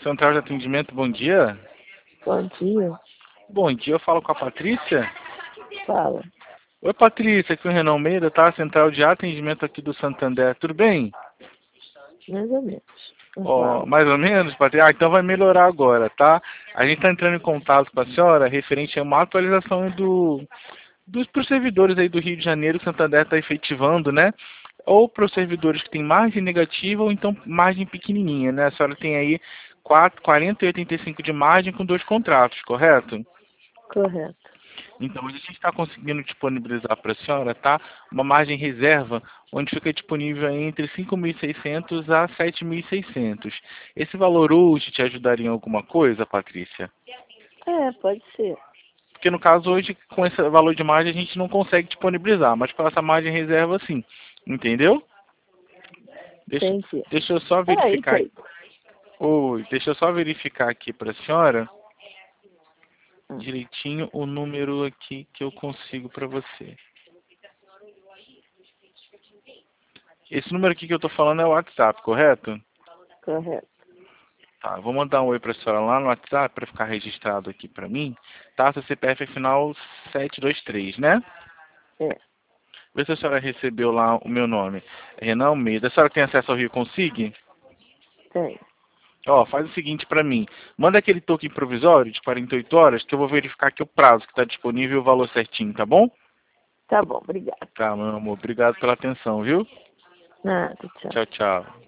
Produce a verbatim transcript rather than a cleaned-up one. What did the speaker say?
Central de atendimento, bom dia. Bom dia. Bom dia, eu falo com a Patrícia. Fala. Oi, Patrícia, aqui é o Renan Almeida, tá? Central de atendimento aqui do Santander, tudo bem? Mais ou menos. Ó, mais ou menos, Patrícia? Ah, então vai melhorar agora, tá? A gente tá entrando em contato com a senhora referente a uma atualização do, dos pros servidores aí do Rio de Janeiro que o Santander está efetivando, né? Ou para os servidores que têm margem negativa ou então margem pequenininha, né? A senhora tem aí quatro, quarenta e oitenta e cinco de margem com dois contratos, correto? Correto. Então, hoje a gente está conseguindo disponibilizar para a senhora, tá? Uma margem reserva, onde fica disponível entre cinco mil e seiscentos a sete mil e seiscentos. Esse valor hoje te ajudaria em alguma coisa, Patrícia? É, pode ser. Porque no caso hoje, com esse valor de margem, a gente não consegue disponibilizar, mas com essa margem reserva, sim. Entendeu? Deixa, Entendi. deixa eu só É, verificar. entendi. Oi, deixa eu só verificar aqui para a senhora Hum. direitinho o número aqui que eu consigo para você. Esse número aqui que eu tô falando é o WhatsApp, correto? Correto. Tá, vou mandar um oi pra senhora lá no WhatsApp para ficar registrado aqui para mim. Tá, seu C P F é final sete dois três, né? É, Vê se a senhora recebeu lá o meu nome. Renan Almeida. A senhora tem acesso ao Rio Consigne? tem. Ó, faz o seguinte pra mim. Manda aquele token provisório de quarenta e oito horas que eu vou verificar aqui o prazo que tá disponível e o valor certinho, tá bom? Tá bom, obrigada. Tá, meu amor. Obrigado pela atenção, viu? Nada, tchau. Tchau, tchau.